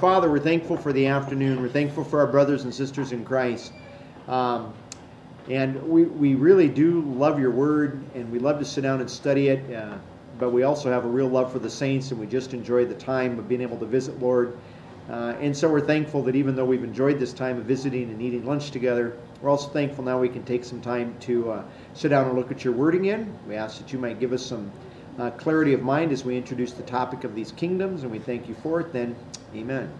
Father, we're thankful for the afternoon. We're thankful for our brothers and sisters in Christ. And we really do love your word, and we love to sit down and study it. But we also have a real love for the saints, and we just enjoy the time of being able to visit, Lord. And so we're thankful that even though we've enjoyed this time of visiting and eating lunch together, we're also thankful now we can take some time to sit down and look at your word again. We ask that you might give us some clarity of mind as we introduce the topic of these kingdoms, and we thank you for it. Then, amen.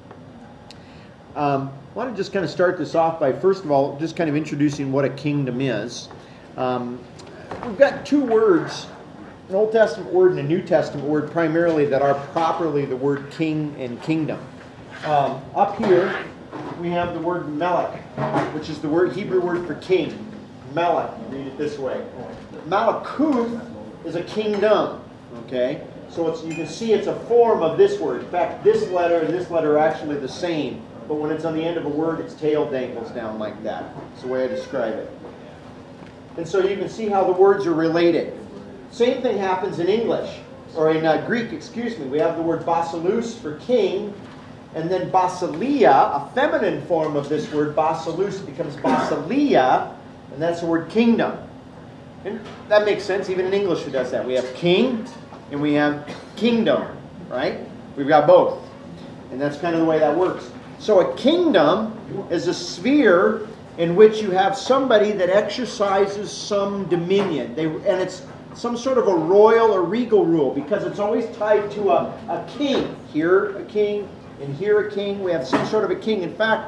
I want to just kind of start this off by, first of all, just kind of introducing what a kingdom is. We've got two words, an Old Testament word and a New Testament word primarily, that are properly the word king and kingdom. Up here, we have the word melech, which is the Hebrew word for king. Melech, read it this way. Malakuth is a kingdom, okay? So you can see it's a form of this word. In fact, this letter and this letter are actually the same, but when it's on the end of a word, its tail dangles down like that. That's the way I describe it. And so you can see how the words are related. Same thing happens in English, or in Greek, excuse me. We have the word basileus for king, and then basileia, a feminine form of this word, basileus, becomes basileia, and that's the word kingdom. And that makes sense. Even in English it does that. We have king and we have kingdom, right? We've got both. And that's kind of the way that works. So a kingdom is a sphere in which you have somebody that exercises some dominion. And it's some sort of a royal or regal rule, because it's always tied to a king. Here a king, and here a king. We have some sort of a king. In fact,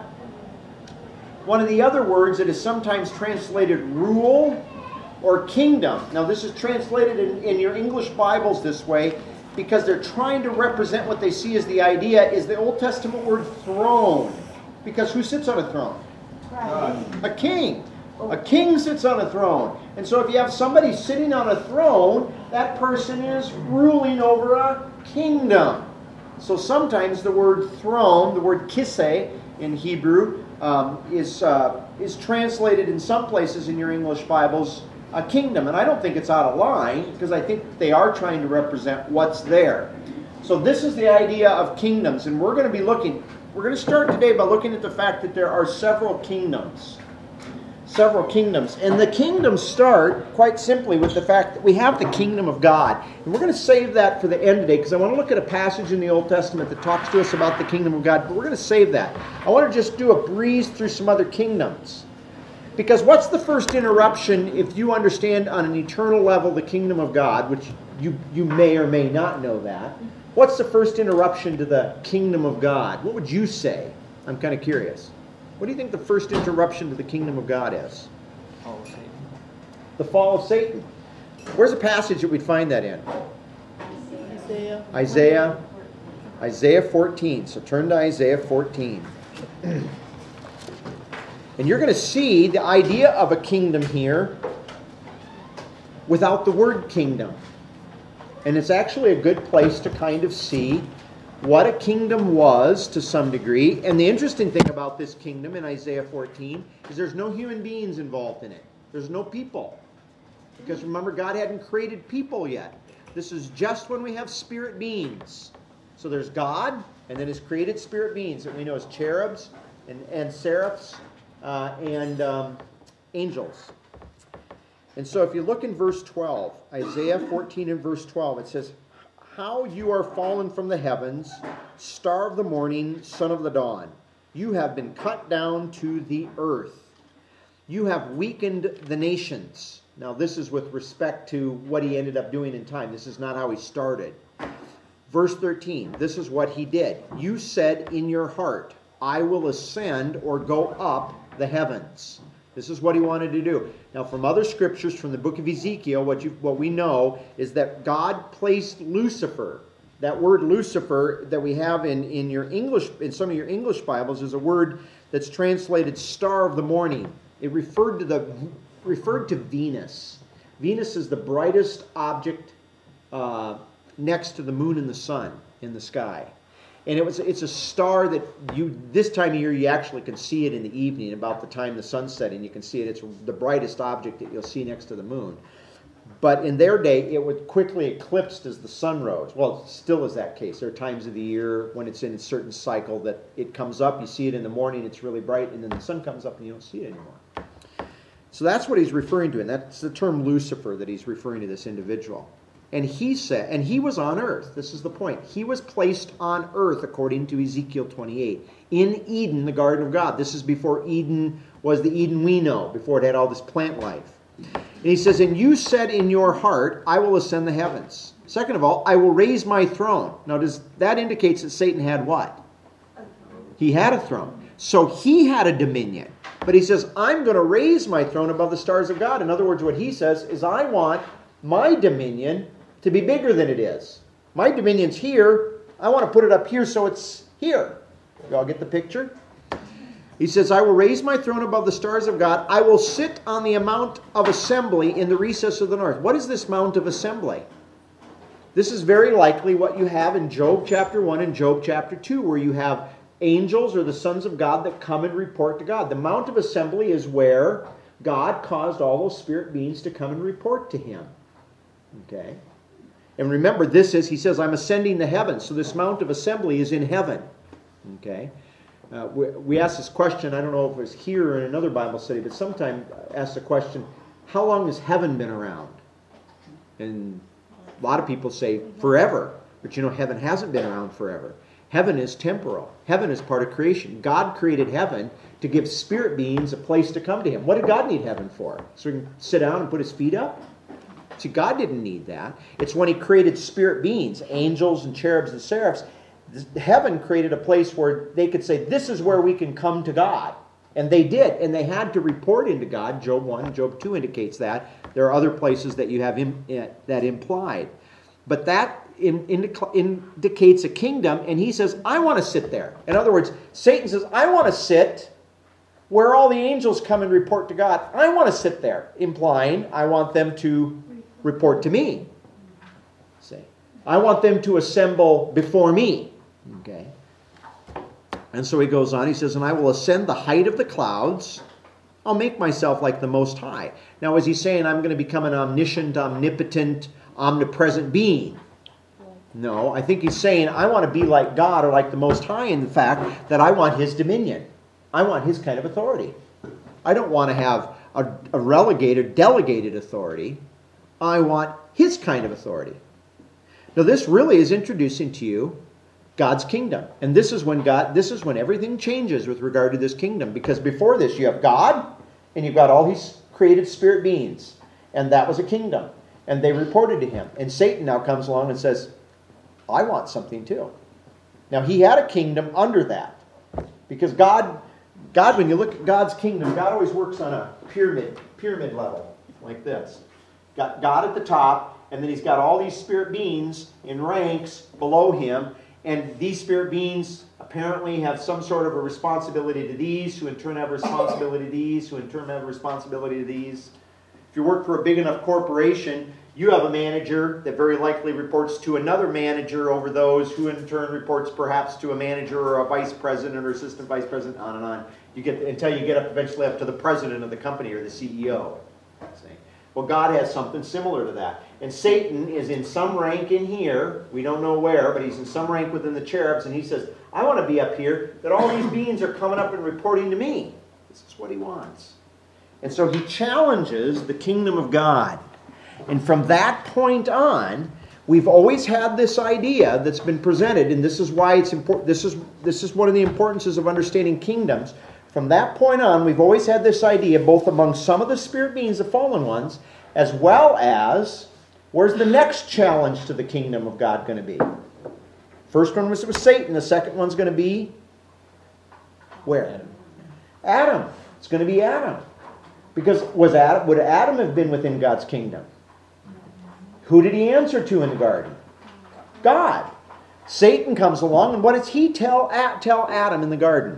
one of the other words that is sometimes translated rule or kingdom. Now this is translated in your English Bibles this way because they're trying to represent what they see as the idea is the Old Testament word throne. Because who sits on a throne? A king. A king sits on a throne. And so if you have somebody sitting on a throne, that person is ruling over a kingdom. So sometimes the word throne, the word kiseh in Hebrew, is translated in some places in your English Bibles a kingdom. And I don't think it's out of line, because I think they are trying to represent what's there. So this is the idea of kingdoms. And we're going to start today by looking at the fact that there are several kingdoms. Several kingdoms. And the kingdoms start, quite simply, with the fact that we have the kingdom of God. And we're going to save that for the end today, because I want to look at a passage in the Old Testament that talks to us about the kingdom of God. But we're going to save that. I want to just do a breeze through some other kingdoms. Because what's the first interruption if you understand on an eternal level the kingdom of God, which you may or may not know that. What's the first interruption to the kingdom of God? What would you say? I'm kind of curious. What do you think the first interruption to the kingdom of God is? Fall of Satan. The fall of Satan. Where's a passage that we'd find that in? Isaiah 14. So turn to Isaiah 14. And you're going to see the idea of a kingdom here without the word kingdom. And it's actually a good place to kind of see what a kingdom was to some degree. And the interesting thing about this kingdom in Isaiah 14 is there's no human beings involved in it. There's no people. Because remember, God hadn't created people yet. This is just when we have spirit beings. So there's God, and then His created spirit beings that we know as cherubs and seraphs and angels. And so if you look in verse 12, Isaiah 14 and verse 12, it says, "How you are fallen from the heavens, star of the morning, son of the dawn. You have been cut down to the earth. You have weakened the nations." Now this is with respect to what He ended up doing in time. This is not how He started. Verse 13, this is what He did. "You said in your heart, I will ascend or go up the heavens." This is what He wanted to do. Now, from other scriptures, from the book of Ezekiel, what we know is that God placed Lucifer. That word Lucifer that we have in your English, in some of your English Bibles, is a word that's translated "star of the morning." It referred to Venus. Venus is the brightest object next to the moon and the sun in the sky. And it's a star that this time of year you actually can see it in the evening, about the time the sun's setting. You can see it. It's the brightest object that you'll see next to the moon. But in their day, it was quickly eclipsed as the sun rose. Well, it still is that case. There are times of the year when it's in a certain cycle that it comes up. You see it in the morning, it's really bright, and then the sun comes up and you don't see it anymore. So that's what he's referring to, and that's the term Lucifer that he's referring to this individual. And he said, and he was on earth. This is the point. He was placed on earth, according to Ezekiel 28, in Eden, the garden of God. This is before Eden was the Eden we know, before it had all this plant life. And he says, and you said in your heart, I will ascend the heavens. Second of all, I will raise my throne. Now, that indicates that Satan had what? He had a throne. So he had a dominion. But he says, I'm going to raise my throne above the stars of God. In other words, what he says is, I want my dominion to be bigger than it is. My dominion's here. I want to put it up here so it's here. You all get the picture? He says, I will raise my throne above the stars of God. I will sit on the mount of assembly in the recess of the north. What is this mount of assembly? This is very likely what you have in Job chapter 1 and Job chapter 2, where you have angels or the sons of God that come and report to God. The mount of assembly is where God caused all those spirit beings to come and report to him. Okay? And remember, he says, I'm ascending the heavens. So this mount of assembly is in heaven. Okay? We asked this question, I don't know if it was here or in another Bible study, but sometime asked the question, how long has heaven been around? And a lot of people say forever. But heaven hasn't been around forever. Heaven is temporal. Heaven is part of creation. God created heaven to give spirit beings a place to come to him. What did God need heaven for? So he can sit down and put his feet up? See, God didn't need that. It's when he created spirit beings, angels and cherubs and seraphs. Heaven created a place where they could say, this is where we can come to God. And they did. And they had to report into God. Job 1 and Job 2 indicates that. There are other places that you have that implied. But that indicates a kingdom. And he says, I want to sit there. In other words, Satan says, I want to sit where all the angels come and report to God. I want to sit there. Implying, I want them to report to me. See? I want them to assemble before me. Okay. And so he goes on, he says, and I will ascend the height of the clouds. I'll make myself like the Most High. Now, is he saying I'm going to become an omniscient, omnipotent, omnipresent being? No, I think he's saying I want to be like God or like the Most High in the fact that I want his dominion. I want his kind of authority. I don't want to have a relegated, delegated authority. I want his kind of authority. Now, this really is introducing to you God's kingdom. And this is when everything changes with regard to this kingdom. Because before this, you have God, and you've got all these created spirit beings. And that was a kingdom. And they reported to him. And Satan now comes along and says, I want something too. Now, he had a kingdom under that. Because God, when you look at God's kingdom, God always works on a pyramid level, like this. Got God at the top, and then he's got all these spirit beings in ranks below him. And these spirit beings apparently have some sort of a responsibility to these, who in turn have a responsibility to these, who in turn have a responsibility to these. If you work for a big enough corporation, you have a manager that very likely reports to another manager over those, who in turn reports perhaps to a manager or a vice president or assistant vice president, on and on. Until you get eventually up to the president of the company or the CEO. Well, God has something similar to that. And Satan is in some rank in here. We don't know where, but he's in some rank within the cherubs. And he says, I want to be up here, that all these beings are coming up and reporting to me. This is what he wants. And so he challenges the kingdom of God. And from that point on, we've always had this idea that's been presented, and this is why it's important. This is one of the importances of understanding kingdoms. From that point on, we've always had this idea, both among some of the spirit beings, the fallen ones, as well as, where's the next challenge to the kingdom of God going to be? First one was Satan. The second one's going to be where? Adam. It's going to be Adam. Because would Adam have been within God's kingdom? Who did he answer to in the garden? God. Satan comes along, and what does he tell Adam in the garden?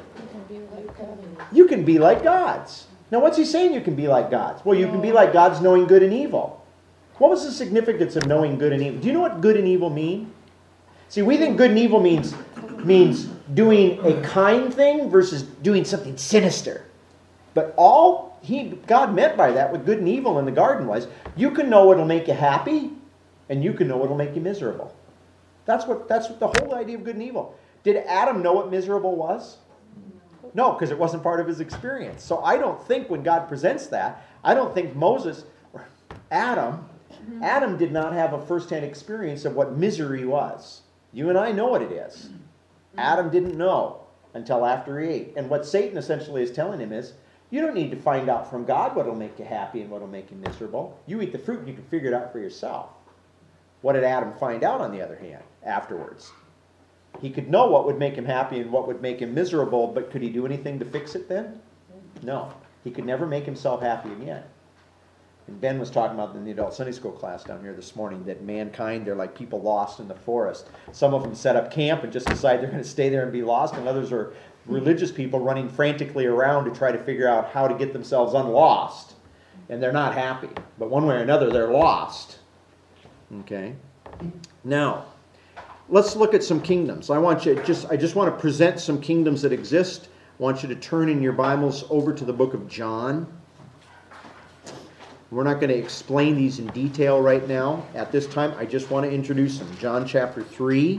You can be like gods. Now, what's he saying you can be like gods? Well, you can be like gods knowing good and evil. What was the significance of knowing good and evil? Do you know what good and evil mean? See, we think good and evil means doing a kind thing versus doing something sinister. But all God meant by that, with good and evil in the garden, was you can know what'll make you happy, and you can know what'll make you miserable. That's what the whole idea of good and evil. Did Adam know what miserable was? No, because it wasn't part of his experience. So I don't think when God presents that, I don't think Moses or Adam did not have a first-hand experience of what misery was. You and I know what it is. Adam didn't know until after he ate. And what Satan essentially is telling him is, you don't need to find out from God what will make you happy and what will make you miserable. You eat the fruit and you can figure it out for yourself. What did Adam find out, on the other hand, afterwards? He could know what would make him happy and what would make him miserable, but could he do anything to fix it then? No. He could never make himself happy again. And Ben was talking about in the adult Sunday school class down here this morning that mankind, they're like people lost in the forest. Some of them set up camp and just decide they're going to stay there and be lost, and others are religious people running frantically around to try to figure out how to get themselves unlost. And they're not happy. But one way or another, they're lost. Okay? Now, let's look at some kingdoms. I just want to present some kingdoms that exist. I want you to turn in your Bibles over to the book of John. We're not going to explain these in detail right now. At this time, I just want to introduce them. John chapter 3.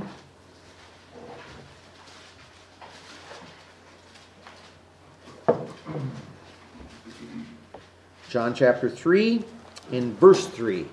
John chapter 3 in verse 3.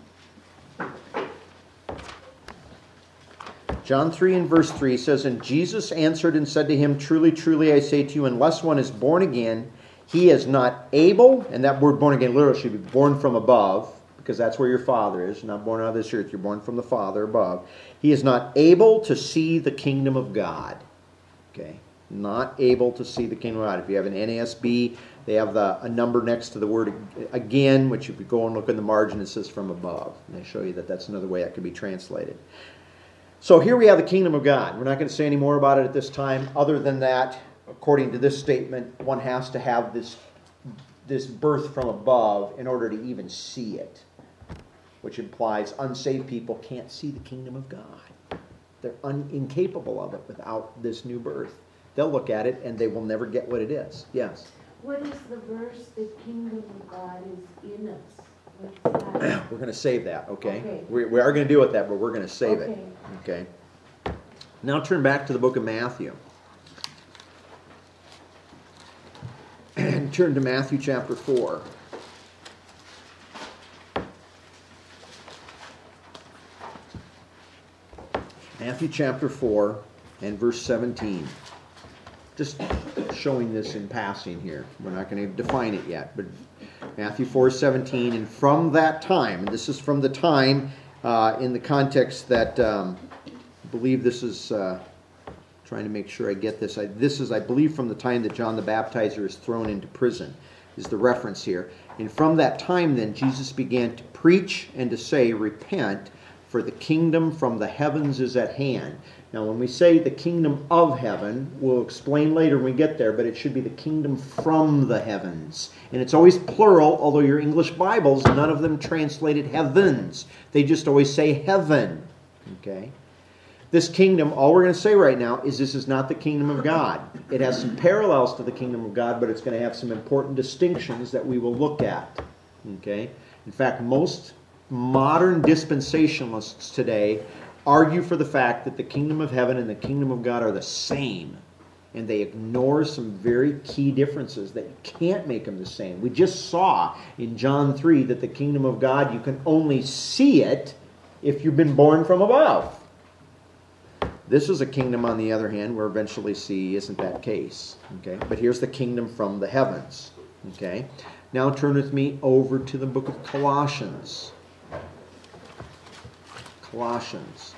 John 3 and verse 3 says, And Jesus answered and said to him, Truly, truly, I say to you, unless one is born again, he is not able, and that word born again literally should be born from above, because that's where your Father is. You're not born out of this earth, you're born from the Father above. He is not able to see the kingdom of God. Okay? Not able to see the kingdom of God. If you have an NASB, they have a number next to the word again, which if you go and look in the margin, it says from above. And they show you that that's another way that can be translated. So here we have the kingdom of God. We're not going to say any more about it at this time, other than that, according to this statement, one has to have this birth from above in order to even see it, which implies unsaved people can't see the kingdom of God. They're incapable of it without this new birth. They'll look at it and they will never get what it is. Yes? What is the verse, the kingdom of God is in us? What's that? We're going to save that, okay? We are going to deal with that, but we're going to save it. Okay. Now turn back to the book of Matthew. And turn to Matthew chapter 4. Matthew chapter 4 and verse 17. Just showing this in passing here. We're not going to define it yet, but Matthew 4:17, and from that time, and this is from the time in the context that I believe this is trying to make sure I get this. This is, I believe, from the time that John the Baptizer is thrown into prison, is the reference here. And from that time then, Jesus began to preach and to say, Repent, for the kingdom from the heavens is at hand. Now, when we say the kingdom of heaven, we'll explain later when we get there, but it should be the kingdom from the heavens. And it's always plural, although your English Bibles, none of them translated heavens. They just always say heaven. Okay? This kingdom, all we're going to say right now is this is not the kingdom of God. It has some parallels to the kingdom of God, but it's going to have some important distinctions that we will look at. Okay? In fact, most modern dispensationalists today argue for the fact that the kingdom of heaven and the kingdom of God are the same. And they ignore some very key differences that you can't make them the same. We just saw in John 3 that the kingdom of God, you can only see it if you've been born from above. This is a kingdom, on the other hand, where eventually see isn't that case. Okay? But here's the kingdom from the heavens. Okay? Now turn with me over to the book of Colossians. Colossians.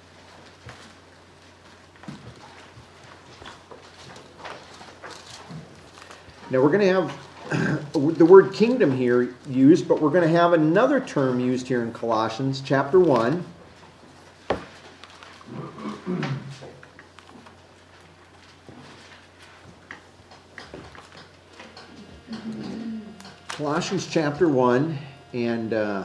Now we're going to have the word kingdom here used, but we're going to have another term used here in Colossians chapter 1. Colossians chapter 1, and trying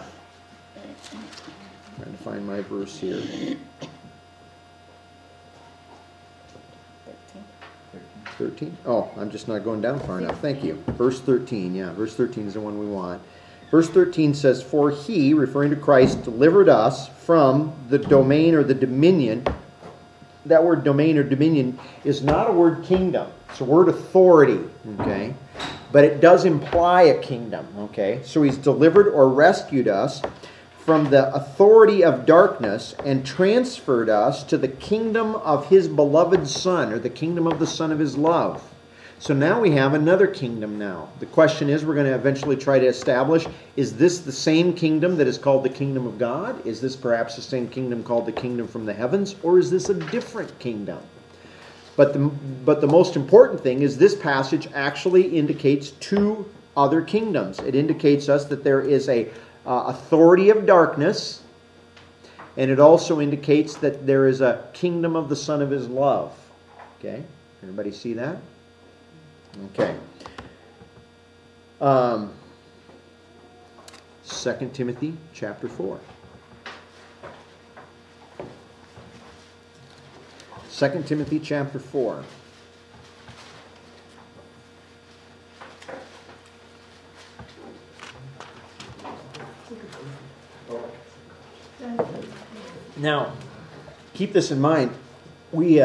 to find my verse here. 13. 13? Oh, I'm just not going down far enough. Thank you. Verse 13. Yeah, verse 13 is the one we want. Verse 13 says, "For he," referring to Christ, "delivered us from the domain," or the dominion. That word domain or dominion is not a word kingdom. It's a word authority, okay? But it does imply a kingdom, okay? So he's delivered or rescued us from the authority of darkness and transferred us to the kingdom of his beloved Son, or the kingdom of the Son of his love. So now we have another kingdom now. The question is, we're going to eventually try to establish, is this the same kingdom that is called the kingdom of God? Is this perhaps the same kingdom called the kingdom from the heavens? Or is this a different kingdom? But the most important thing is this passage actually indicates two other kingdoms. It indicates us that there is a authority of darkness, and it also indicates that there is a kingdom of the Son of his love. Okay? Everybody see that? Okay. 2 Timothy chapter 4. 2 Timothy chapter 4. Now, keep this in mind. We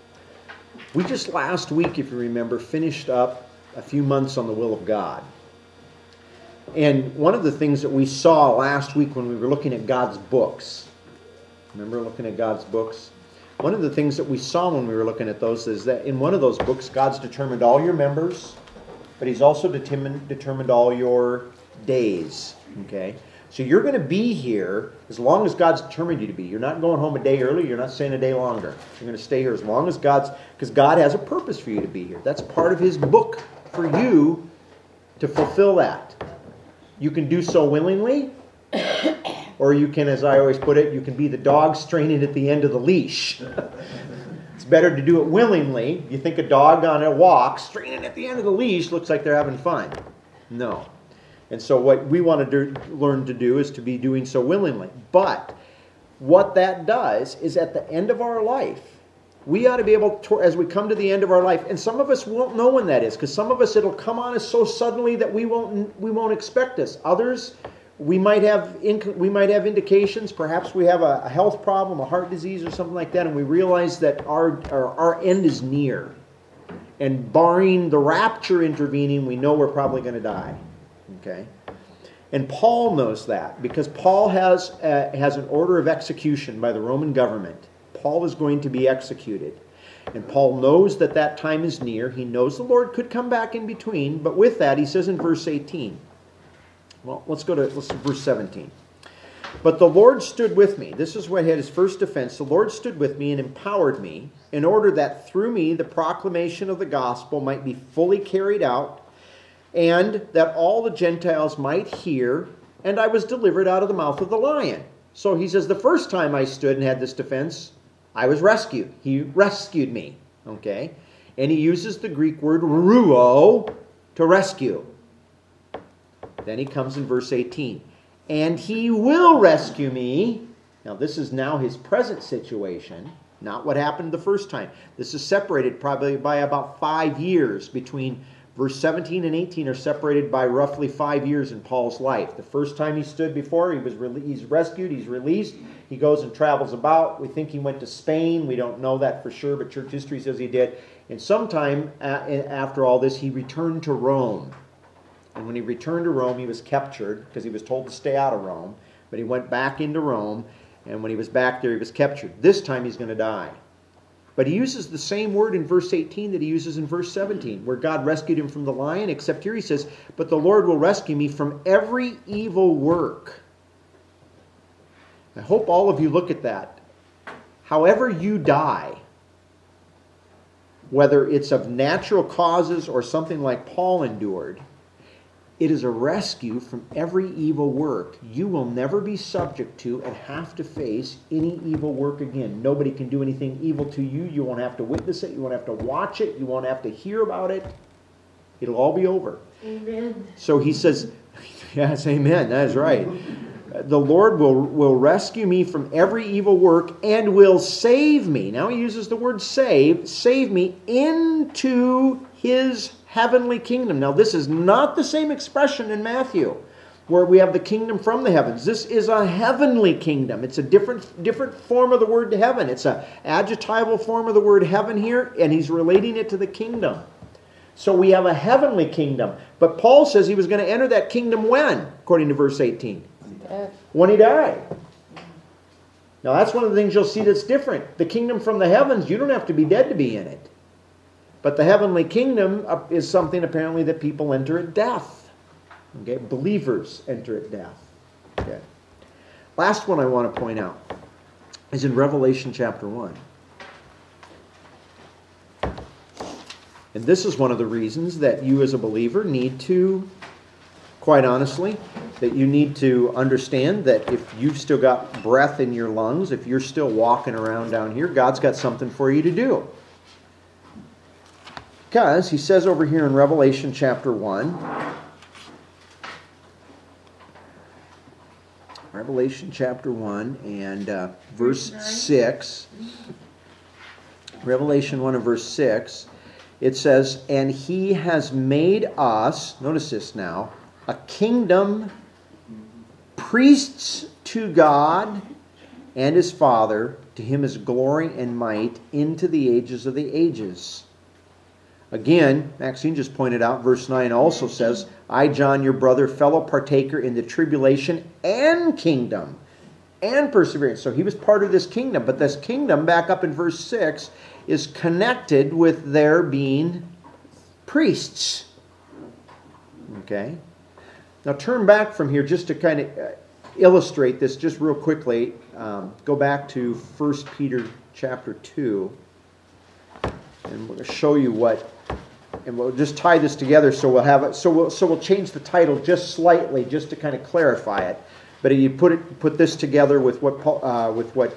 just last week, if you remember, finished up a few months on the will of God. And one of the things that we saw last week when we were looking at God's books, remember looking at God's books? One of the things that we saw when we were looking at those is that in one of those books, God's determined all your members, but he's also determined all your days. Okay? So you're going to be here as long as God's determined you to be. You're not going home a day early. You're not staying a day longer. You're going to stay here as long as because God has a purpose for you to be here. That's part of his book for you to fulfill that. You can do so willingly, or you can, as I always put it, you can be the dog straining at the end of the leash. It's better to do it willingly. You think a dog on a walk straining at the end of the leash looks like they're having fun. No. And so what we want to learn to do is to be doing so willingly. But what that does is at the end of our life, we ought to be able to, as we come to the end of our life, and some of us won't know when that is, because some of us it'll come on us so suddenly that we won't expect this. Others, we might have indications. Perhaps we have a health problem, a heart disease or something like that, and we realize that our end is near. And barring the rapture intervening, we know we're probably going to die. Okay? And Paul knows that, because Paul has an order of execution by the Roman government. Paul is going to be executed. And Paul knows that time is near. He knows the Lord could come back in between. But with that, he says in verse 18. Well, let's go to verse 17. "But the Lord stood with me." This is what had his first defense. "The Lord stood with me and empowered me, in order that through me the proclamation of the gospel might be fully carried out, and that all the Gentiles might hear, and I was delivered out of the mouth of the lion." So he says, the first time I stood and had this defense, I was rescued. He rescued me. Okay? And he uses the Greek word ruo to rescue. Then he comes in verse 18. "And he will rescue me." Now this is now his present situation, not what happened the first time. This is separated probably by about 5 years between verse 17 and 18 are separated by roughly 5 years in Paul's life. The first time he stood before, he's rescued, he's released. He goes and travels about. We think he went to Spain. We don't know that for sure, but church history says he did. And sometime after all this, he returned to Rome. And when he returned to Rome, he was captured because he was told to stay out of Rome. But he went back into Rome, and when he was back there, he was captured. This time he's going to die. But he uses the same word in verse 18 that he uses in verse 17, where God rescued him from the lion, except here he says, "But the Lord will rescue me from every evil work." I hope all of you look at that. However you die, whether it's of natural causes or something like Paul endured, it is a rescue from every evil work. You will never be subject to and have to face any evil work again. Nobody can do anything evil to you. You won't have to witness it. You won't have to watch it. You won't have to hear about it. It'll all be over. Amen. So he says, yes, amen. That is right. The Lord will rescue me from every evil work and will save me. Now he uses the word save me into his heavenly kingdom. Now this is not the same expression in Matthew, where we have the kingdom from the heavens. This is a heavenly kingdom. It's a different form of the word heaven. It's an adjectival form of the word heaven here, and he's relating it to the kingdom. So we have a heavenly kingdom. But Paul says he was going to enter that kingdom when? According to verse 18. When he died. Now that's one of the things you'll see that's different. The kingdom from the heavens, you don't have to be dead to be in it. But the heavenly kingdom is something apparently that people enter at death. Okay, believers enter at death. Okay. Last one I want to point out is in Revelation chapter 1. And this is one of the reasons that you as a believer need to, quite honestly, that you need to understand that if you've still got breath in your lungs, if you're still walking around down here, God's got something for you to do. Because he says over here in Revelation chapter 1, Revelation chapter 1 and verse 6, Revelation 1 and verse 6, it says, and he has made us, notice this now, a kingdom, priests to God and his Father. To him is glory and might into the ages of the ages. Again, Maxine just pointed out, verse 9 also says, I, John, your brother, fellow partaker in the tribulation and kingdom and perseverance. So he was part of this kingdom. But this kingdom, back up in verse 6, is connected with their being priests. Okay? Now turn back from here just to kind of illustrate this just real quickly. Go back to 1 Peter chapter 2. And we're going to show you what, and we'll just tie this together so we'll have it. So we'll change the title just slightly, just to kind of clarify it. But you put this together with what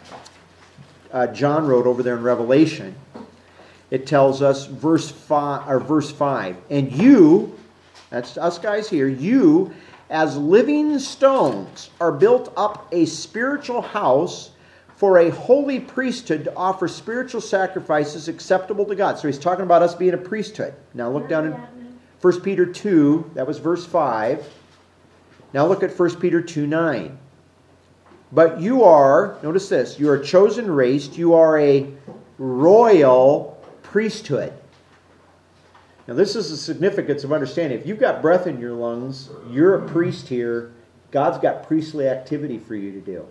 John wrote over there in Revelation. It tells us verse 5, and you, that's us guys here, you as living stones are built up a spiritual house for a holy priesthood to offer spiritual sacrifices acceptable to God. So he's talking about us being a priesthood. Now look down in 1 Peter 2, that was verse 5. Now look at 1 Peter 2:9. But you are, notice this, you are a chosen race, you are a royal priesthood. Now this is the significance of understanding. If you've got breath in your lungs, you're a priest here. God's got priestly activity for you to do.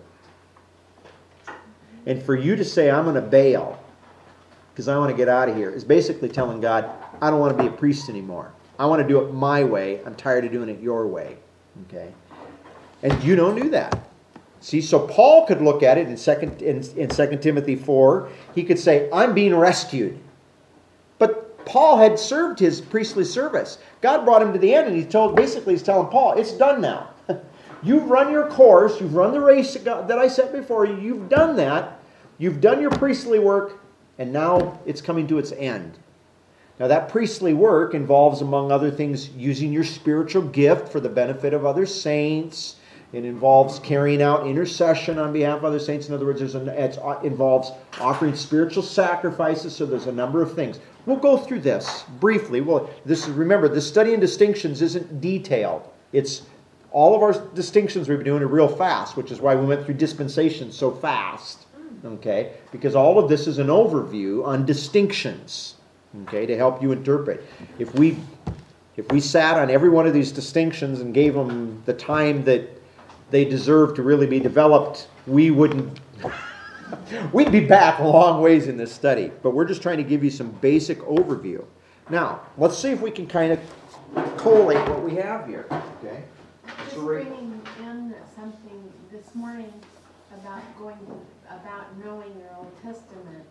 And for you to say, I'm going to bail because I want to get out of here, is basically telling God, I don't want to be a priest anymore. I want to do it my way. I'm tired of doing it your way. Okay? And you don't do that. See, so Paul could look at it in 2 Timothy 4. He could say, I'm being rescued. But Paul had served his priestly service. God brought him to the end, and he's telling Paul, it's done now. You've run your course. You've run the race that I set before you. You've done that. You've done your priestly work, and now it's coming to its end. Now that priestly work involves, among other things, using your spiritual gift for the benefit of other saints. It involves carrying out intercession on behalf of other saints. In other words, it involves offering spiritual sacrifices. So there's a number of things. We'll go through this briefly. Remember, the study in distinctions isn't detailed. It's all of our distinctions we've been doing are real fast, which is why we went through dispensations so fast. Okay? Because all of this is an overview on distinctions. Okay? To help you interpret. If we sat on every one of these distinctions and gave them the time that they deserve to really be developed, we'd be back a long ways in this study. But we're just trying to give you some basic overview. Now, let's see if we can kind of collate what we have here. Okay? Just bringing in something this morning about knowing your Old Testament.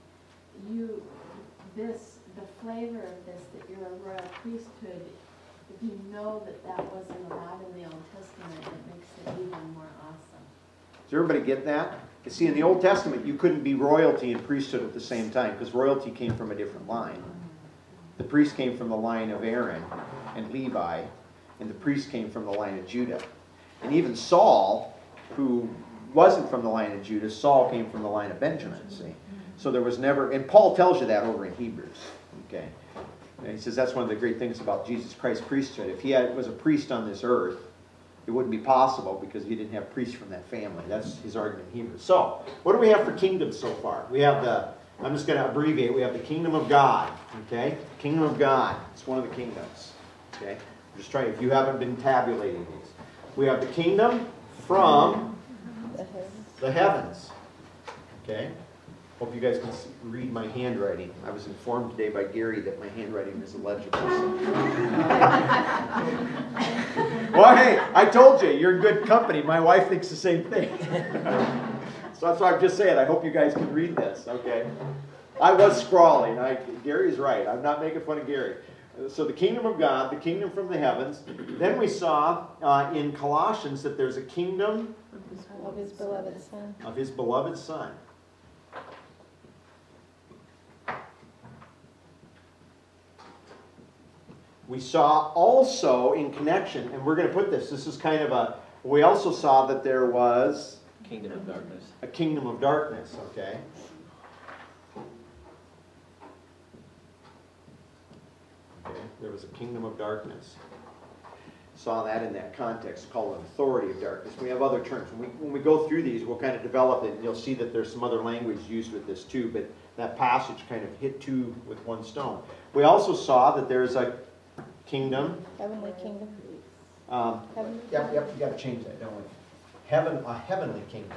The flavor of this, that you're a royal priesthood, if you know that wasn't allowed in the Old Testament, it makes it even more awesome. Does everybody get that? You see, in the Old Testament, you couldn't be royalty and priesthood at the same time because royalty came from a different line. The priest came from the line of Aaron and Levi, and the priest came from the line of Judah. And even Saul who wasn't from the line of Judah. Saul came from the line of Benjamin, see? So there was never, and Paul tells you that over in Hebrews, okay? And he says that's one of the great things about Jesus Christ's priesthood. If he was a priest on this earth, it wouldn't be possible because he didn't have priests from that family. That's his argument in Hebrews. So, what do we have for kingdoms so far? We have I'm just going to abbreviate, we have the kingdom of God, okay? Kingdom of God. It's one of the kingdoms, okay? I'm just trying, if you haven't been tabulating these. We have the kingdom from the heavens, okay? Hope you guys can read my handwriting. I was informed today by Gary that my handwriting is illegible. Well, hey, I told you, you're in good company. My wife thinks the same thing. So that's why I'm just saying, I hope you guys can read this, okay? I was scrawling. Gary's right. I'm not making fun of Gary. So the kingdom of God, the kingdom from the heavens. Then we saw in Colossians that there's a kingdom of his beloved Son. Of his beloved Son. We saw also in connection, and we're going to put this is kind of we also saw that there was kingdom of darkness. A kingdom of darkness, okay? Okay, there was a kingdom of darkness. Saw that in that context, called an authority of darkness. We have other terms. When we go through these, we'll kind of develop it, and you'll see that there's some other language used with this too, but that passage kind of hit two with one stone. We also saw that there's a kingdom. Heavenly kingdom. Yep, you got to change that, don't we? A heavenly kingdom.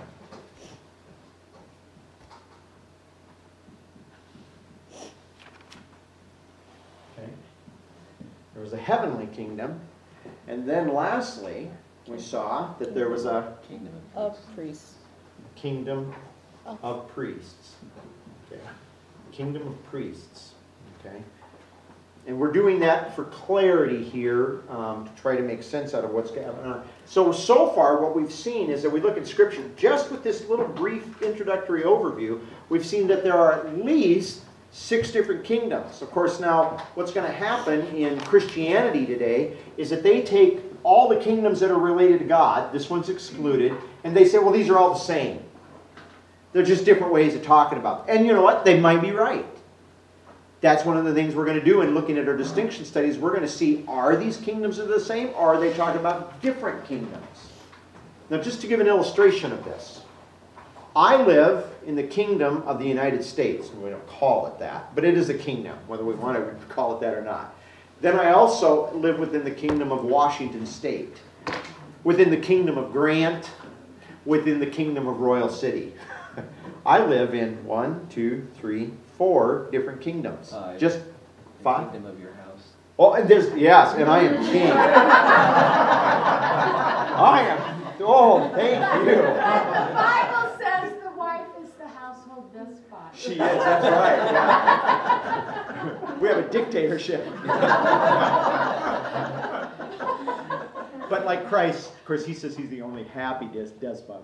Okay. There was a heavenly kingdom. And then lastly, we saw that there was a kingdom of priests. Kingdom of priests. Okay. Kingdom of priests. Okay. And we're doing that for clarity here to try to make sense out of what's going on. So far what we've seen is that we look at Scripture, just with this little brief introductory overview, we've seen that there are at least 6 different kingdoms. Of course, now what's going to happen in Christianity today is that they take all the kingdoms that are related to God, this one's excluded, and they say, well, these are all the same. They're just different ways of talking about it. And you know what? They might be right. That's one of the things we're going to do in looking at our distinction studies. We're going to see, are these kingdoms the same, or are they talking about different kingdoms? Now, just to give an illustration of this. I live in the kingdom of the United States. We don't call it that, but it is a kingdom, whether we want to call it that or not. Then I also live within the kingdom of Washington State, within the kingdom of Grant, within the kingdom of Royal City. I live in 4 different kingdoms. 5. Just 5? The kingdom of your house. Oh, and yes, and I am king. I am. Oh, thank you. But the Bible says the wife is the household despot. She is, that's right. Yeah. We have a dictatorship. But like Christ, of course, he says he's the only happy despot.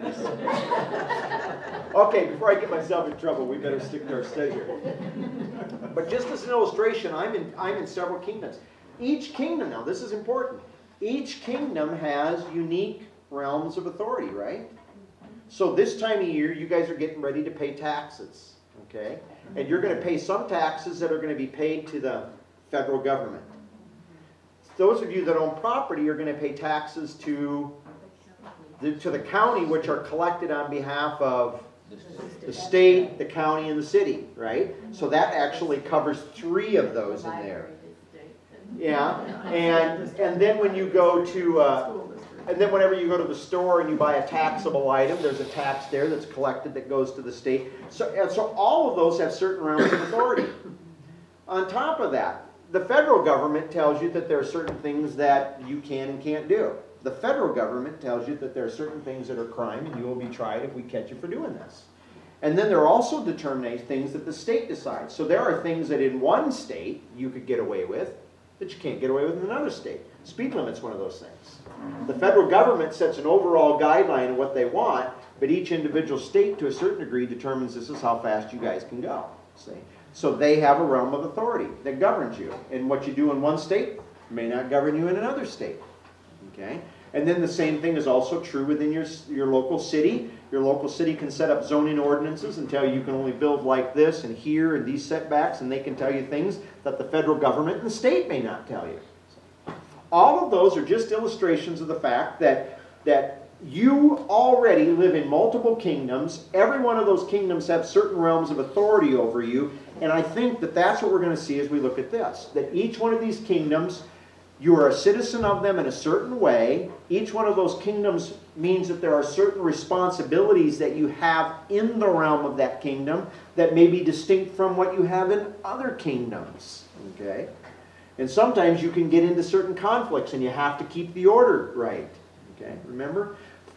Okay, before I get myself in trouble, we better stick to our study here. But just as an illustration, I'm in several kingdoms. Each kingdom, now this is important, each kingdom has unique realms of authority, right? So this time of year, you guys are getting ready to pay taxes, okay? And you're going to pay some taxes that are going to be paid to the federal government. Those of you that own property are going to pay taxes to the county, which are collected on behalf of the state, the county, and the city, right? So that actually covers 3 of those in there. Yeah, and then when you go to, and then whenever you go to the store and you buy a taxable item, there's a tax there that's collected that goes to the state. So all of those have certain realms of authority. On top of that, the federal government tells you that there are certain things that you can and can't do. The federal government tells you that there are certain things that are crime and you will be tried if we catch you for doing this. And then there are also determined things that the state decides. So there are things that in one state you could get away with that you can't get away with in another state. Speed limit's one of those things. The federal government sets an overall guideline of what they want, but each individual state to a certain degree determines this is how fast you guys can go. See? So they have a realm of authority that governs you. And what you do in one state may not govern you in another state. Okay? And then the same thing is also true within your local city. Your local city can set up zoning ordinances and tell you can only build like this and here and these setbacks, and they can tell you things that the federal government and the state may not tell you. All of those are just illustrations of the fact that you already live in multiple kingdoms. Every one of those kingdoms have certain realms of authority over you. And I think that that's what we're going to see as we look at this. That each one of these kingdoms, you are a citizen of them in a certain way. Each one of those kingdoms means that there are certain responsibilities that you have in the realm of that kingdom that may be distinct from what you have in other kingdoms. Okay? And sometimes you can get into certain conflicts and you have to keep the order right. Okay? Remember?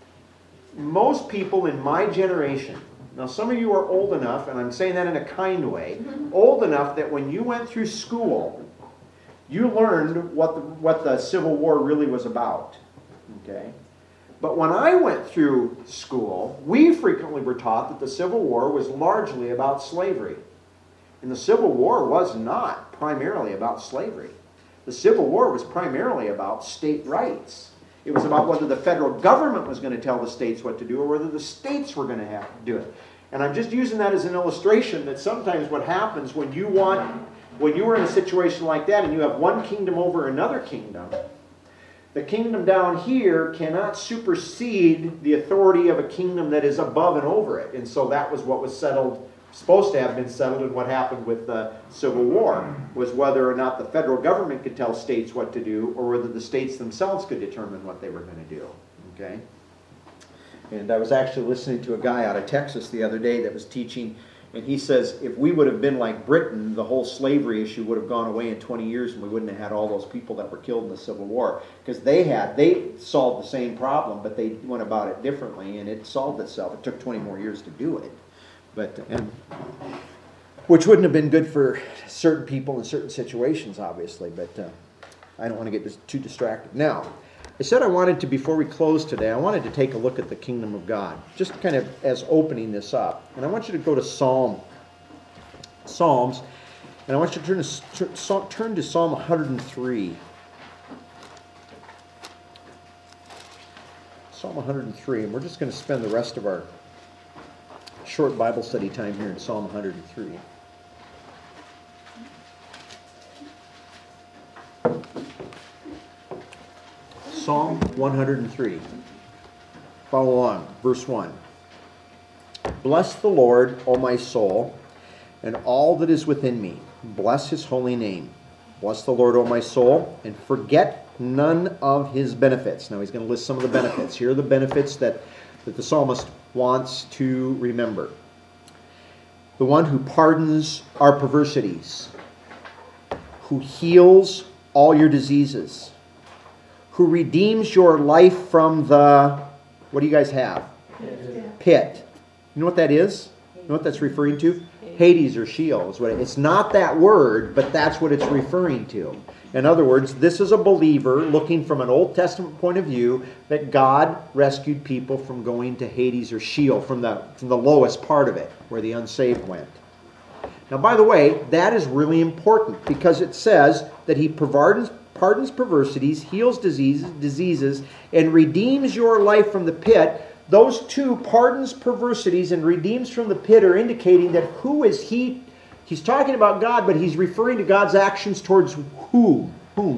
Most people in my generation, now some of you are old enough, and I'm saying that in a kind way, old enough that when you went through school, you learned what the Civil War really was about. Okay? But when I went through school, we frequently were taught that the Civil War was largely about slavery. And the Civil War was not primarily about slavery. The Civil War was primarily about state rights. It was about whether the federal government was going to tell the states what to do or whether the states were going to have to do it. And I'm just using that as an illustration that sometimes what happens when you are in a situation like that and you have one kingdom over another kingdom, the kingdom down here cannot supersede the authority of a kingdom that is above and over it. And so that was what was settled, supposed to have been settled in what happened with the Civil War, was whether or not the federal government could tell states what to do or whether the states themselves could determine what they were going to do. Okay? And I was actually listening to a guy out of Texas the other day that was teaching, and he says if we would have been like Britain, the whole slavery issue would have gone away in 20 years and we wouldn't have had all those people that were killed in the Civil War. Because they solved the same problem, but they went about it differently, and it solved itself. It took 20 more years to do it. Which wouldn't have been good for certain people in certain situations, obviously, but I don't want to get too distracted. Now, I said I wanted to, before we close today, I wanted to take a look at the kingdom of God, just kind of as opening this up. And I want you to go to Psalms, and I want you to turn to Psalm 103. Psalm 103, and we're just going to spend the rest of our short Bible study time here in Psalm 103. Psalm 103. Follow along. Verse 1. Bless the Lord, O my soul, and all that is within me. Bless his holy name. Bless the Lord, O my soul, and forget none of his benefits. Now he's going to list some of the benefits. Here are the benefits that the psalmist wants to remember. The one who pardons our perversities, who heals all your diseases, who redeems your life from the, what do you guys have? Pit. You know what that is? You know what that's referring to? Hades or Sheol is what it's not that word, but that's what it's referring to. In other words, this is a believer looking from an Old Testament point of view that God rescued people from going to Hades or Sheol, from the lowest part of it, where the unsaved went. Now, by the way, that is really important because it says that he pardons perversities, heals diseases, and redeems your life from the pit. Those two, pardons perversities and redeems from the pit, are indicating that who is he? He's talking about God, but he's referring to God's actions towards whom?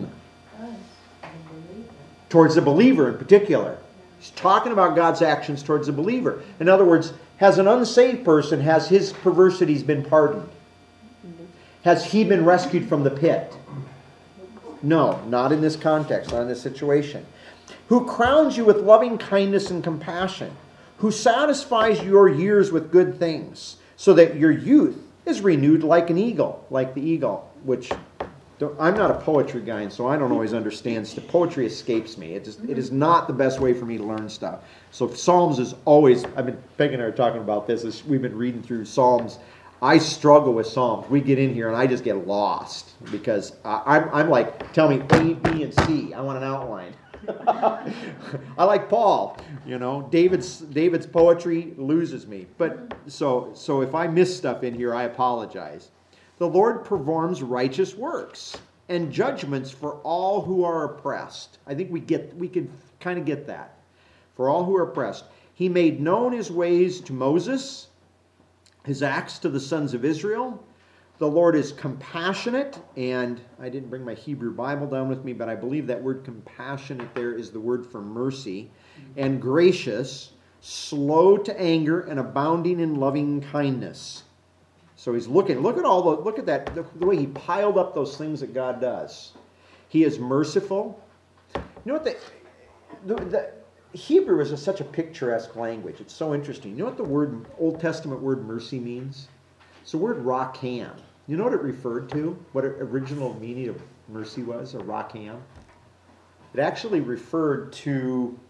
Towards the believer in particular. He's talking about God's actions towards the believer. In other words, has an unsaved person, has his perversities been pardoned? Has he been rescued from the pit? No, not in this context, not in this situation. Who crowns you with loving kindness and compassion, who satisfies your years with good things, so that your youth is renewed like an eagle, like the eagle, which I'm not a poetry guy, and so I don't always understand stuff. Poetry escapes me. It is not the best way for me to learn stuff. So Psalms is always, Peg and I are talking about this as we've been reading through Psalms. I struggle with Psalms. We get in here and I just get lost because I'm like, tell me A, B, and C. I want an outline. I like Paul. David's poetry loses me. But so if I miss stuff in here, I apologize. The Lord performs righteous works. and judgments for all who are oppressed. I think we can kind of get that. For all who are oppressed. He made known his ways to Moses, his acts to the sons of Israel. The Lord is compassionate, and I didn't bring my Hebrew Bible down with me, but I believe that word compassionate there is the word for mercy, and gracious, slow to anger, and abounding in loving kindness. So he's look at that, the way he piled up those things that God does. He is merciful. You know what the Hebrew is such a picturesque language. It's so interesting. You know what the Old Testament word mercy means? It's the word rakam. You know what it referred to? What the original meaning of mercy was, a rakam? It actually referred to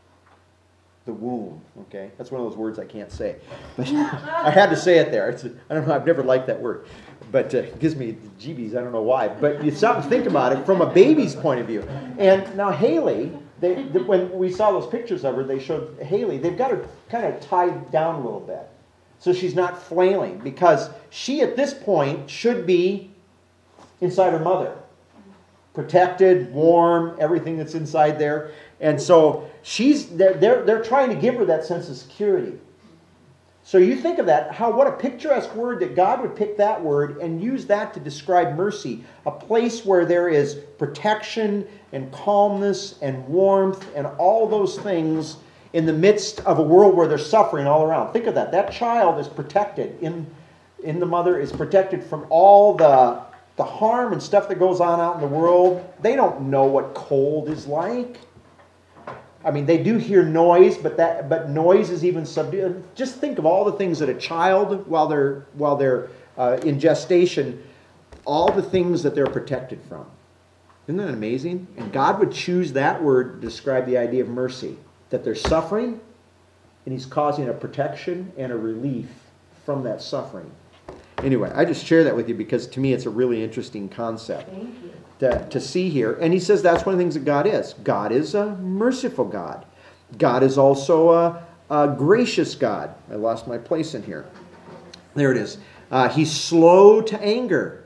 the womb. Okay, that's one of those words I can't say, but I had to say it there. I don't know. I've never liked that word, but it gives me the jeebies. I don't know why. But you stop and think about it from a baby's point of view. And now Haley. When we saw those pictures of her, they showed Haley, they've got her kind of tied down a little bit. So she's not flailing, because she at this point should be inside her mother. Protected, warm, everything that's inside there. And so they're trying to give her that sense of security. So you think of that, what a picturesque word that God would pick that word and use that to describe mercy. A place where there is protection and calmness and warmth and all those things in the midst of a world where there's suffering all around. Think of that. That child is protected in the mother, is protected from all the harm and stuff that goes on out in the world. They don't know what cold is like. I mean, they do hear noise, but noise is even subdued. Just think of all the things that a child, while they're in gestation, all the things that they're protected from. Isn't that amazing? And God would choose that word to describe the idea of mercy, that they're suffering, and He's causing a protection and a relief from that suffering. Anyway, I just share that with you because to me it's a really interesting concept. Thank you. To see here. And he says that's one of the things that God is. God is a merciful God. God is also a gracious God. I lost my place in here. There it is. He's slow to anger.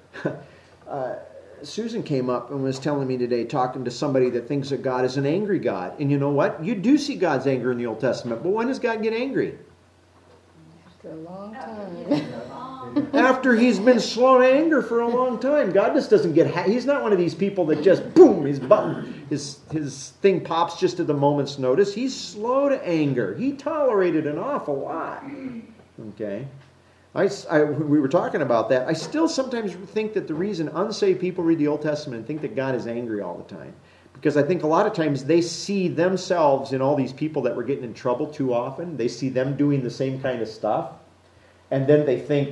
Susan came up and was telling me today, talking to somebody that thinks that God is an angry God. And you know what? You do see God's anger in the Old Testament. But when does God get angry? After a long time. After He's been slow to anger for a long time. God just doesn't get... He's not one of these people that just, boom, his thing pops just at the moment's notice. He's slow to anger. He tolerated an awful lot. Okay? We were talking about that. I still sometimes think that the reason unsaved people read the Old Testament and think that God is angry all the time, because I think a lot of times they see themselves in all these people that were getting in trouble too often. They see them doing the same kind of stuff. And then they think,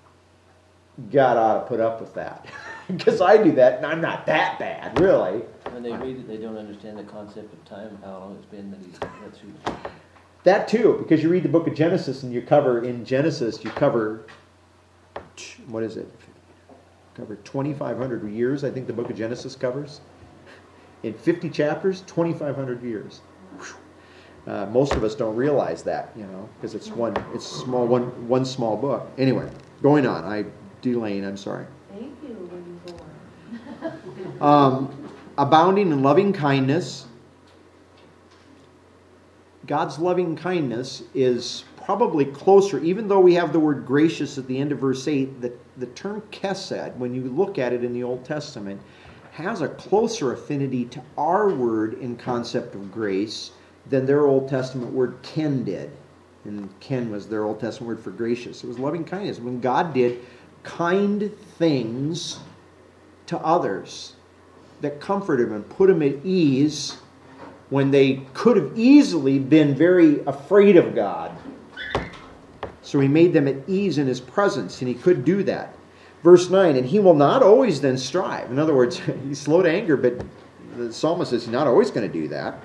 God ought to put up with that. Because I do that, and I'm not that bad, really. When they read it, they don't understand the concept of time, how long it's been that's who. That too, because you read the book of Genesis, and you cover 2,500 years, I think the book of Genesis covers. In 50 chapters, 2,500 years. Most of us don't realize that, because it's one small book. Anyway, going on. Delaying, I'm sorry. Thank you, Lincoln. Abounding in loving kindness. God's loving kindness is probably closer, even though we have the word gracious at the end of verse 8, the term chesed, when you look at it in the Old Testament, has a closer affinity to our word in concept of grace than their Old Testament word ken did. And ken was their Old Testament word for gracious. It was loving kindness. When God did kind things to others that comforted them and put them at ease when they could have easily been very afraid of God. So He made them at ease in His presence, and He could do that. Verse 9, and He will not always then strive. In other words, He's slow to anger, but the psalmist says He's not always going to do that.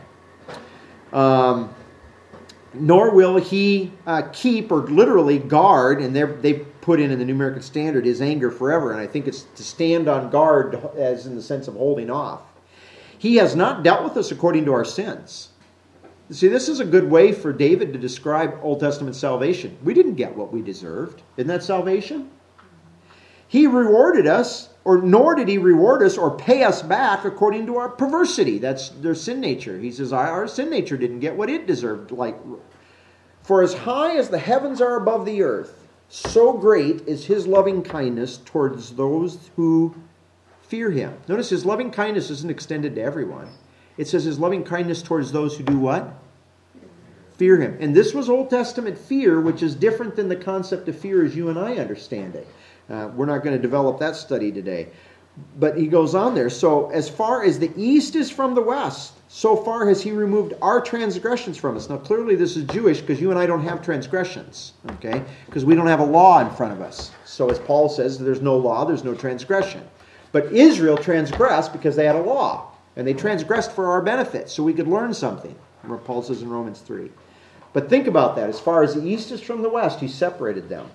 Nor will He keep or literally guard, and they put in the New American Standard, His anger forever. And I think it's to stand on guard as in the sense of holding off. He has not dealt with us according to our sins. See, this is a good way for David to describe Old Testament salvation. We didn't get what we deserved. Isn't that salvation? He rewarded us, or nor did he reward us or pay us back according to our perversity. That's their sin nature. He says, our sin nature didn't get what it deserved. For as high as the heavens are above the earth, so great is his loving kindness towards those who fear him. Notice his loving kindness isn't extended to everyone. It says his loving kindness towards those who do what? Fear him. And this was Old Testament fear, which is different than the concept of fear as you and I understand it. We're not going to develop that study today. But he goes on there. So as far as the east is from the west, so far has he removed our transgressions from us. Now clearly this is Jewish because you and I don't have transgressions. Okay? Because we don't have a law in front of us. So as Paul says, there's no law, there's no transgression. But Israel transgressed because they had a law. And they transgressed for our benefit so we could learn something. Remember Paul says in Romans 3. But think about that. As far as the east is from the west, he separated them.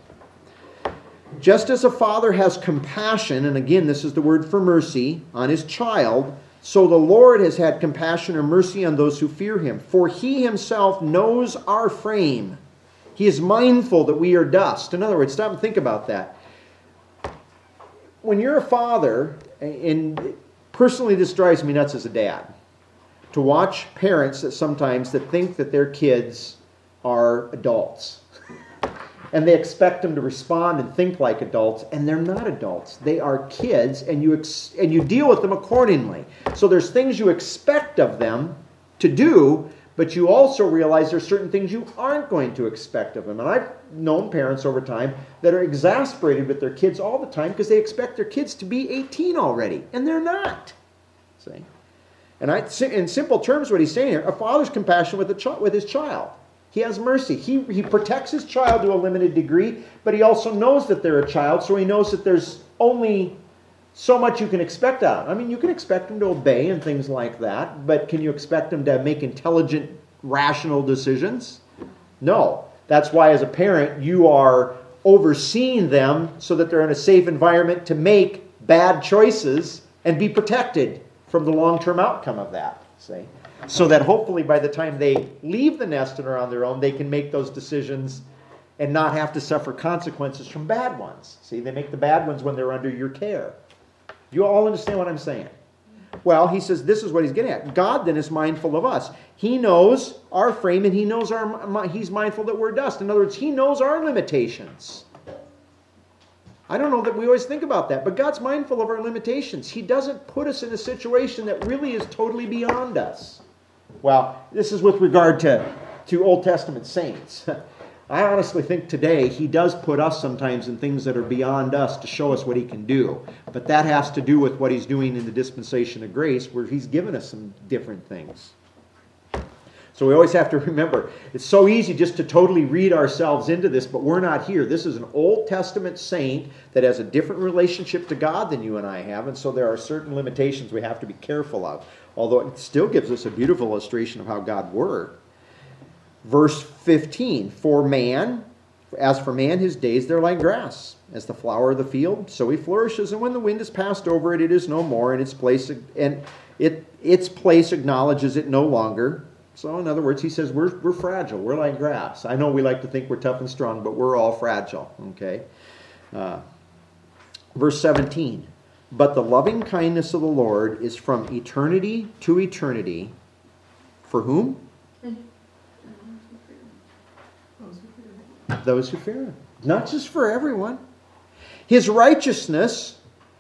Just as a father has compassion, and again, this is the word for mercy, on his child, so the Lord has had compassion or mercy on those who fear him. For he himself knows our frame. He is mindful that we are dust. In other words, stop and think about that. When you're a father, and personally this drives me nuts as a dad, to watch parents that sometimes that think that their kids are adults. And they expect them to respond and think like adults, and they're not adults. They are kids, and you deal with them accordingly. So there's things you expect of them to do, but you also realize there's certain things you aren't going to expect of them. And I've known parents over time that are exasperated with their kids all the time because they expect their kids to be 18 already, and they're not. See? And in simple terms, what he's saying here, a father's compassion with his child. He has mercy. He protects his child to a limited degree, but he also knows that they're a child, so he knows that there's only so much you can expect out of them. I mean, you can expect them to obey and things like that, but can you expect them to make intelligent, rational decisions? No. That's why as a parent, you are overseeing them so that they're in a safe environment to make bad choices and be protected from the long-term outcome of that. See? So that hopefully by the time they leave the nest and are on their own, they can make those decisions and not have to suffer consequences from bad ones. See, they make the bad ones when they're under your care. You all understand what I'm saying? Well, he says this is what he's getting at. God then is mindful of us. He knows our frame and he knows he's mindful that we're dust. In other words, he knows our limitations. I don't know that we always think about that, but God's mindful of our limitations. He doesn't put us in a situation that really is totally beyond us. Well, this is with regard to Old Testament saints. I honestly think today he does put us sometimes in things that are beyond us to show us what he can do. But that has to do with what he's doing in the dispensation of grace, where he's given us some different things. So we always have to remember, it's so easy just to totally read ourselves into this, but we're not here. This is an Old Testament saint that has a different relationship to God than you and I have, and so there are certain limitations we have to be careful of, although it still gives us a beautiful illustration of how God worked. Verse 15, as for man, his days they're like grass, as the flower of the field, so he flourishes, and when the wind has passed over it, it is no more, and its place acknowledges it no longer. So in other words, he says we're fragile. We're like grass. I know we like to think we're tough and strong, but we're all fragile. Okay. Verse 17. But the loving kindness of the Lord is from eternity to eternity. For whom? Those who fear him. Not just for everyone. His righteousness,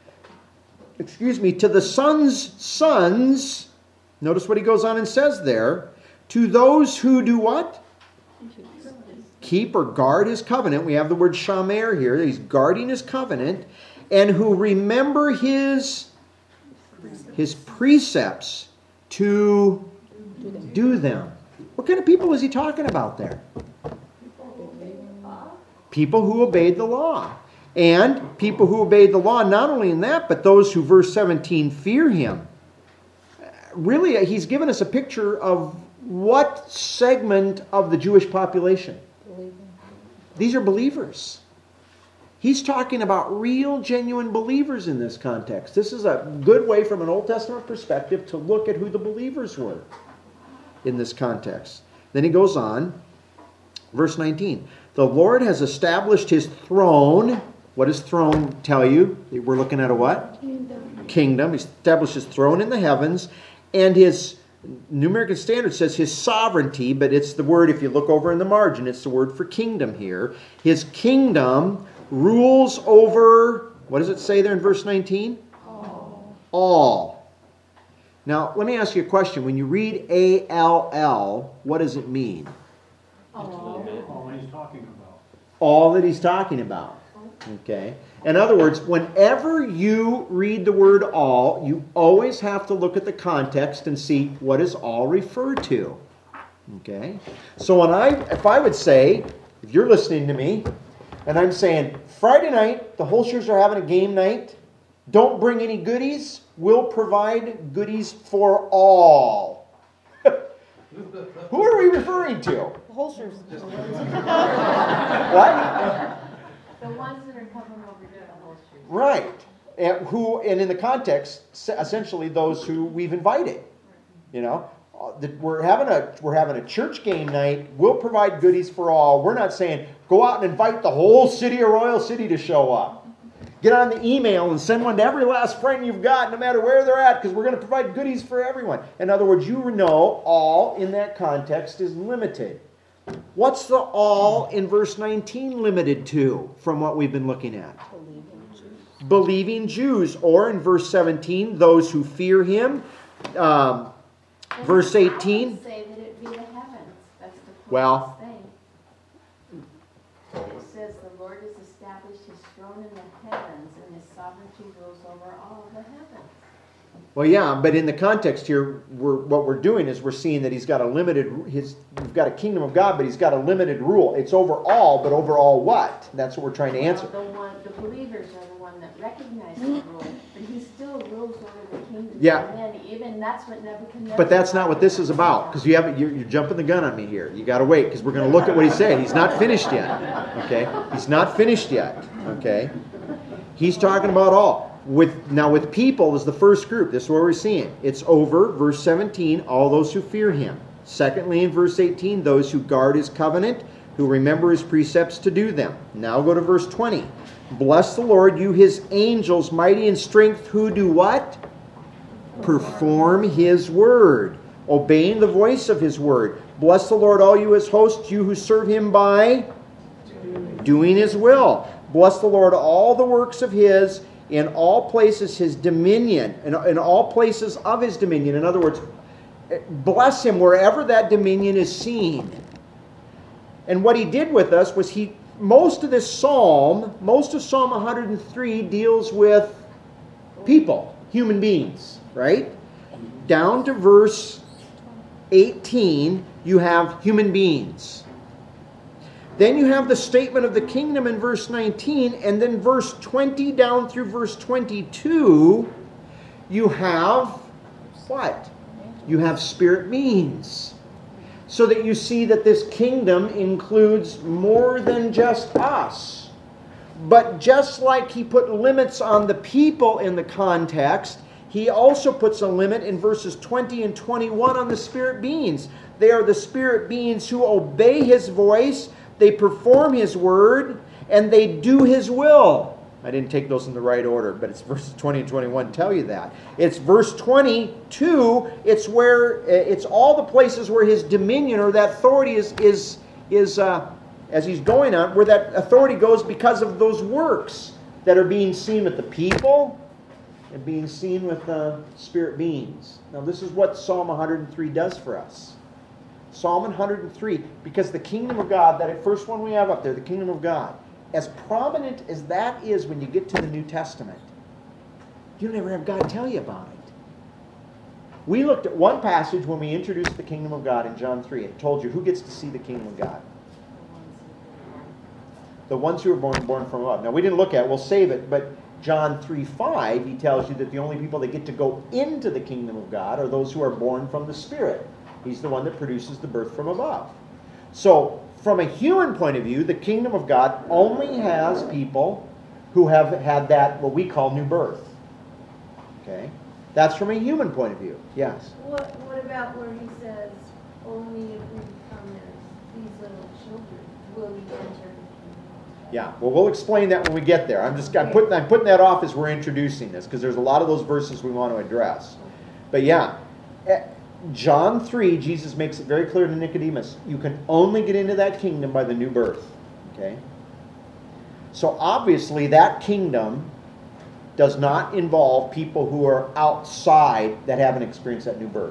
to the sons. Notice what he goes on and says there. To those who do what? Keep or guard his covenant. We have the word shamer here. He's guarding his covenant. And who remember his precepts to do them. What kind of people is he talking about there? People who obeyed the law. And people who obeyed the law, not only in that, but those who, verse 17, fear him. Really, he's given us a picture of what segment of the Jewish population? These are believers. He's talking about real, genuine believers in this context. This is a good way from an Old Testament perspective to look at who the believers were in this context. Then he goes on, verse 19. The Lord has established his throne. What does throne tell you? We're looking at a what? Kingdom. He establishes throne in the heavens, and his New American Standard says his sovereignty, but it's the word, if you look over in the margin, it's the word for kingdom here. His kingdom rules over, what does it say there in verse 19? All. Now, let me ask you a question. When you read A-L-L, what does it mean? Just a little bit. All he's talking about. All that he's talking about. Okay. In other words, whenever you read the word all, you always have to look at the context and see what is all referred to. Okay. So if I would say, if you're listening to me, and I'm saying, Friday night, the Holshers are having a game night, don't bring any goodies, we'll provide goodies for all. Who are we referring to? Holsters. What? The ones that are coming over to the whole street. Right. And in the context, essentially those who we've invited. You know, we're having a church game night. We'll provide goodies for all. We're not saying go out and invite the whole city of Royal City to show up. Get on the email and send one to every last friend you've got, no matter where they're at, because we're going to provide goodies for everyone. In other words, you know all in that context is limited. What's the all in verse 19 limited to from what we've been looking at? Believing Jews. Or in verse 17, those who fear him. Verse 18. I would say that it be the heavens. That's the Well, thing. It says the Lord has established his throne in the heavens, and his sovereignty rules over all of the heavens. well, yeah, but in the context here, what we're doing is we're seeing that he's got we've got a kingdom of God, but he's got a limited rule. It's over all, but over all what? That's what we're trying to answer. Well, the believers are the one that recognize the rule, but he still rules over the kingdom. Yeah. And then even that's what Nebuchadnezzar. But that's not what this is about, because you're jumping the gun on me here. You got to wait, because we're going to look at what he said. He's not finished yet. Okay, he's not finished yet. Okay, he's talking about all. With people is the first group. This is what we're seeing. It's over, verse 17, all those who fear him. Secondly, in verse 18, those who guard his covenant, who remember his precepts to do them. Now go to verse 20. Bless the Lord, you his angels, mighty in strength, who do what? Perform his word, obeying the voice of his word. Bless the Lord, all you his hosts, you who serve him by doing his will. Bless the Lord, all the works of his, in all places his dominion, in all places of his dominion. In other words, bless him wherever that dominion is seen. And what he did with us was most of Psalm 103 deals with people, human beings, right? Down to verse 18, you have human beings. Then you have the statement of the kingdom in verse 19, and then verse 20 down through verse 22, you have what? You have spirit beings. So that you see that this kingdom includes more than just us. But just like he put limits on the people in the context, he also puts a limit in verses 20 and 21 on the spirit beings. They are the spirit beings who obey his voice, they perform his word, and they do his will. I didn't take those in the right order, but it's verses 20 and 21 tell you that. It's verse 22, it's all the places where his dominion or that authority is as he's going on, where that authority goes because of those works that are being seen with the people and being seen with the spirit beings. Now this is what Psalm 103 does for us. Psalm 103, because the kingdom of God, that first one we have up there, the kingdom of God, as prominent as that is when you get to the New Testament, you never have God tell you about it. We looked at one passage when we introduced the kingdom of God in John 3. It told you who gets to see the kingdom of God. The ones who are born from above. Now we didn't look at it, we'll save it, but John 3:5, he tells you that the only people that get to go into the kingdom of God are those who are born from the Spirit. He's the one that produces the birth from above. So, from a human point of view, the kingdom of God only has people who have had that, what we call new birth. Okay? That's from a human point of view. Yes? What about where he says, only if we become as these little children will we enter the kingdom? Yeah, well, we'll explain that when we get there. I'm putting that off as we're introducing this, because there's a lot of those verses we want to address. But yeah, John 3, Jesus makes it very clear to Nicodemus, you can only get into that kingdom by the new birth. Okay? So obviously that kingdom does not involve people who are outside that haven't experienced that new birth.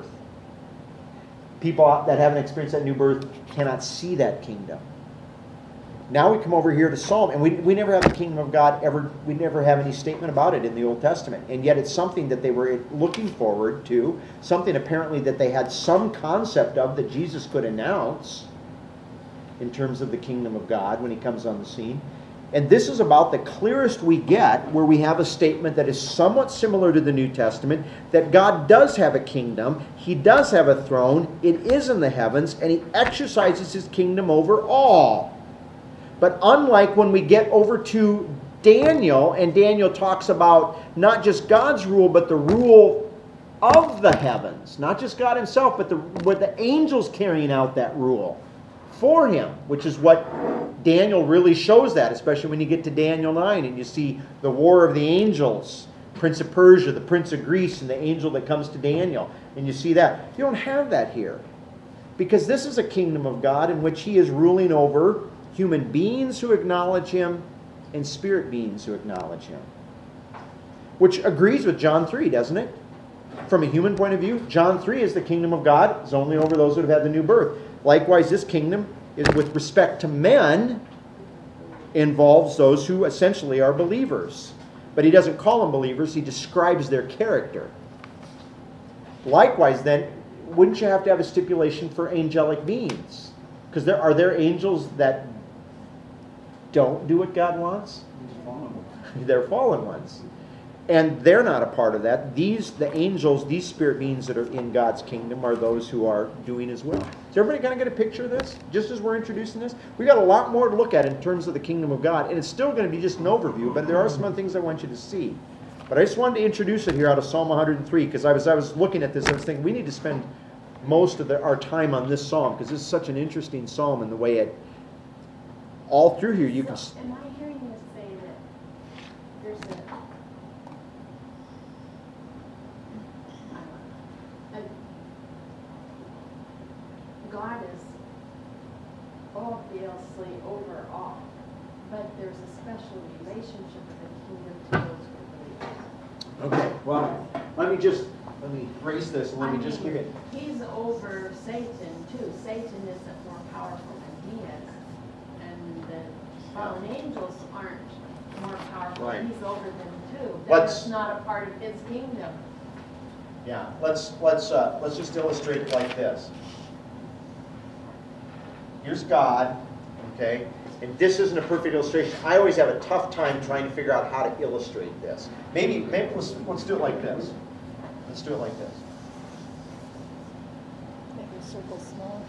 People that haven't experienced that new birth cannot see that kingdom. Now we come over here to Psalm, and we never have the kingdom of God we never have any statement about it in the Old Testament. And yet it's something that they were looking forward to, something apparently that they had some concept of that Jesus could announce in terms of the kingdom of God when he comes on the scene. And this is about the clearest we get where we have a statement that is somewhat similar to the New Testament, that God does have a kingdom, he does have a throne, it is in the heavens, and he exercises his kingdom over all. But unlike when we get over to Daniel, and Daniel talks about not just God's rule, but the rule of the heavens. Not just God himself, but the angels carrying out that rule for him, which is what Daniel really shows that, especially when you get to Daniel 9 and you see the war of the angels, Prince of Persia, the Prince of Greece, and the angel that comes to Daniel. And you see that. You don't have that here. Because this is a kingdom of God in which he is ruling over human beings who acknowledge him and spirit beings who acknowledge him. Which agrees with John 3, doesn't it? From a human point of view, John 3 is the kingdom of God. It's only over those who have had the new birth. Likewise, this kingdom is with respect to men, involves those who essentially are believers. But he doesn't call them believers, he describes their character. Likewise, then, wouldn't you have to have a stipulation for angelic beings? Because are there angels that don't do what God wants? They're fallen ones. And they're not a part of that. The angels, these spirit beings that are in God's kingdom are those who are doing his will. Does everybody kind of get a picture of this? Just as we're introducing this? We got a lot more to look at in terms of the kingdom of God. And it's still going to be just an overview, but there are some other things I want you to see. But I just wanted to introduce it here out of Psalm 103, because as I was looking at this, I was thinking we need to spend most of our time on this psalm, because this is such an interesting psalm in the way it, all through here you can... Am I hearing you say that there's a God is obviously over all, but there's a special relationship with the kingdom to those who believe? Okay, well, let me erase this and let me just give it... He's over Satan too. Satan isn't more powerful than he is. And the fallen angels aren't more powerful. Right. He's over them too. Let's- That's not a part of his kingdom. Yeah, let's just illustrate it like this. Here's God, okay? And this isn't a perfect illustration. I always have a tough time trying to figure out how to illustrate this. Maybe let's do it like this. Let's do it like this. Make the circle small.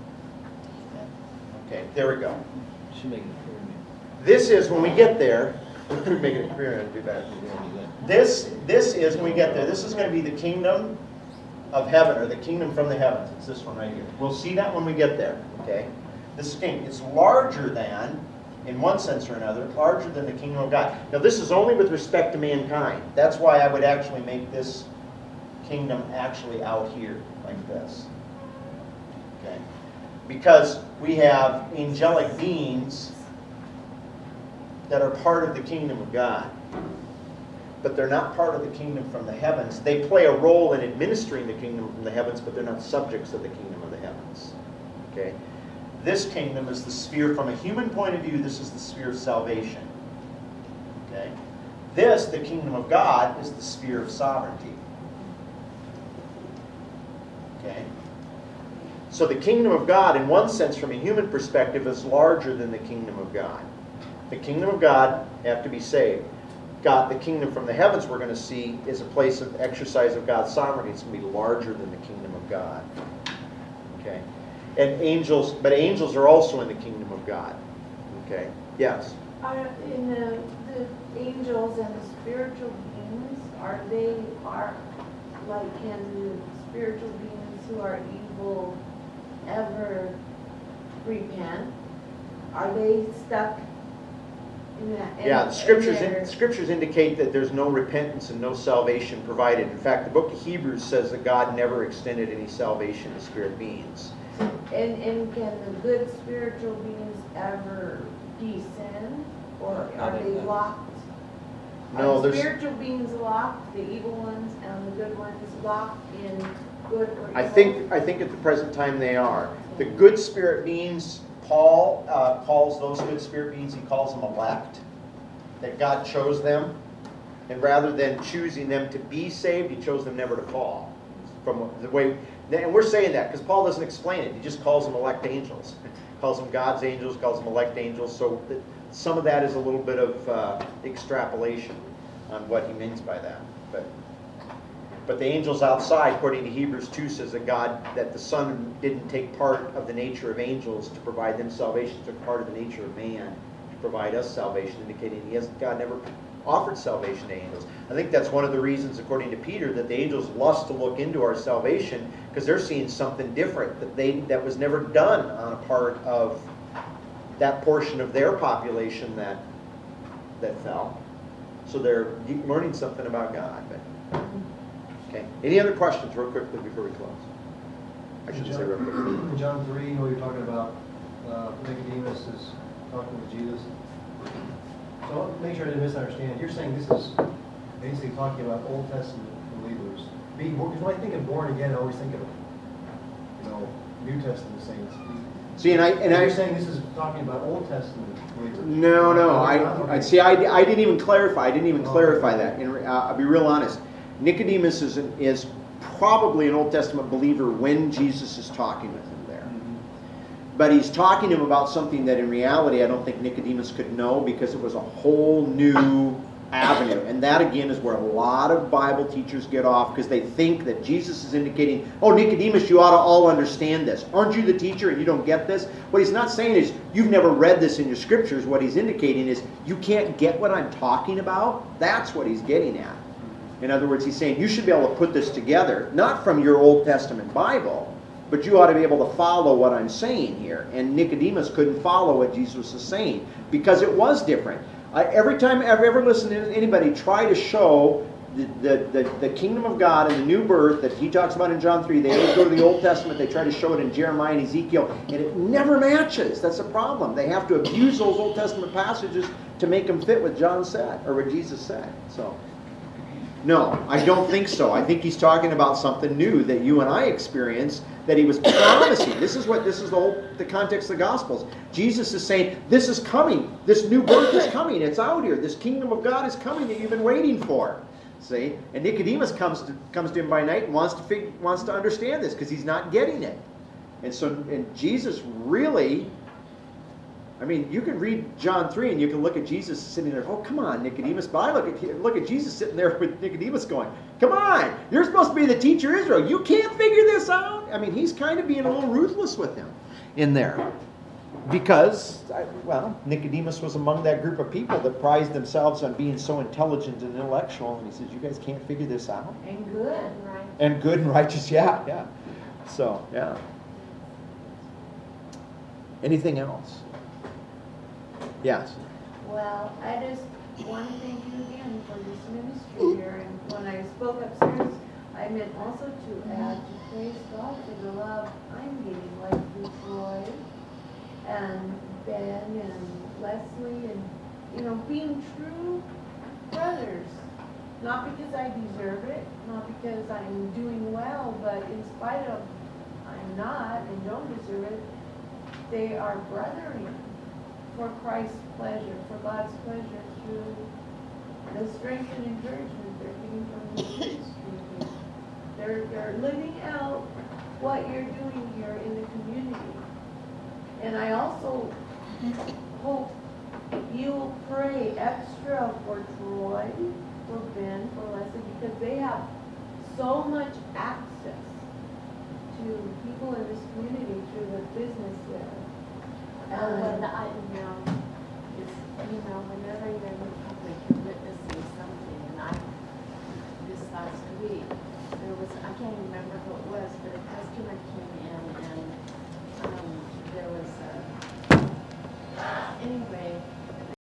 Okay, there we go. Should make it clear to me. This is when we get there. Make it clear and do better. This is when we get there. This is going to be the kingdom of heaven, or the kingdom from the heavens. It's this one right here. We'll see that when we get there. Okay. This king, it's larger than, in one sense or another, larger than the kingdom of God. Now this is only with respect to mankind. That's why I would actually make this kingdom actually out here, like this. Okay? Because we have angelic beings that are part of the kingdom of God. But they're not part of the kingdom from the heavens. They play a role in administering the kingdom from the heavens, but they're not subjects of the kingdom of the heavens. Okay? This kingdom is the sphere, from a human point of view, this is the sphere of salvation. Okay? This, the kingdom of God, is the sphere of sovereignty. Okay? So the kingdom of God, in one sense, from a human perspective, is larger than the kingdom of God. The kingdom of God have to be saved. God, the kingdom from the heavens we're going to see is a place of exercise of God's sovereignty. It's going to be larger than the kingdom of God. Okay? And angels, but angels are also in the kingdom of God. Okay? Yes? In the angels and the spiritual beings, can the spiritual beings who are evil ever repent? Are they stuck Yeah, the scriptures indicate that there's no repentance and no salvation provided. In fact, the book of Hebrews says that God never extended any salvation to spirit beings. And can the good spiritual beings ever descend, or are they locked? No, Are the there's. spiritual beings locked, the evil ones, and the good ones locked in good or evil? I think at the present time they are. The good spirit beings, Paul calls those good spirit beings, he calls them elect. That God chose them, and rather than choosing them to be saved, he chose them never to fall. From the way, and we're saying that because Paul doesn't explain it. He just calls them elect angels. Calls them God's angels, calls them elect angels. So some of that is a little bit of extrapolation on what he means by that. But the angels outside, according to Hebrews 2, says that the Son didn't take part of the nature of angels to provide them salvation. He took part of the nature of man to provide us salvation, indicating God never offered salvation to angels. I think that's one of the reasons, according to Peter, that the angels lust to look into our salvation, because they're seeing something different that was never done on a part of that portion of their population that fell. So they're learning something about God. Okay. Any other questions, real quickly, before we close? I should say real quickly. In John 3, you're talking about Nicodemus is talking with Jesus. So I want to make sure I didn't misunderstand. You're saying this is basically talking about Old Testament believers. Because when I think of born again, I always think of, New Testament saints. See, and you're saying this is talking about Old Testament believers. No. I didn't even clarify. I didn't even clarify that. And I'll be real honest. Nicodemus is probably an Old Testament believer when Jesus is talking with him there. Mm-hmm. But he's talking to him about something that in reality I don't think Nicodemus could know, because it was a whole new avenue. And that again is where a lot of Bible teachers get off, because they think that Jesus is indicating, oh, Nicodemus, you ought to all understand this. Aren't you the teacher and you don't get this? What he's not saying is you've never read this in your scriptures. What he's indicating is you can't get what I'm talking about. That's what he's getting at. In other words, he's saying you should be able to put this together, not from your Old Testament Bible, but you ought to be able to follow what I'm saying here. And Nicodemus couldn't follow what Jesus was saying because it was different. Every time I've ever listened to anybody try to show the kingdom of God and the new birth that he talks about in John 3, they always go to the Old Testament, they try to show it in Jeremiah and Ezekiel, and it never matches. That's a problem. They have to abuse those Old Testament passages to make them fit what John said, or what Jesus said. So, no, I don't think so. I think he's talking about something new that you and I experience that he was promising. This is the context of the Gospels. Jesus is saying, this is coming. This new birth is coming. It's out here. This kingdom of God is coming that you've been waiting for. See? And Nicodemus comes to him by night and wants to understand this because he's not getting it. And Jesus really, I mean, you can read John 3 and you can look at Jesus sitting there, oh, come on, Nicodemus. But I look at Jesus sitting there with Nicodemus going, come on, you're supposed to be the teacher of Israel. You can't figure this out? I mean, he's kind of being a little ruthless with him in there. Because, Nicodemus was among that group of people that prized themselves on being so intelligent and intellectual. And he says, you guys can't figure this out? And good, right? And good and righteous, yeah. So, yeah. Anything else? Yes. Well, I just want to thank you again for this ministry here. And when I spoke upstairs, I meant also to add to praise God for the love I'm getting, like through Troy and Ben and Leslie, and being true brothers. Not because I deserve it, not because I'm doing well, but in spite of I'm not and don't deserve it, they are brothering for Christ's pleasure, for God's pleasure, through the strength and encouragement they're getting from the ministry. They're living out what you're doing here in the community. And I also hope you'll pray extra for Troy, for Ben, for Leslie, because they have so much access to people in this community through the business there. When the email is whenever you're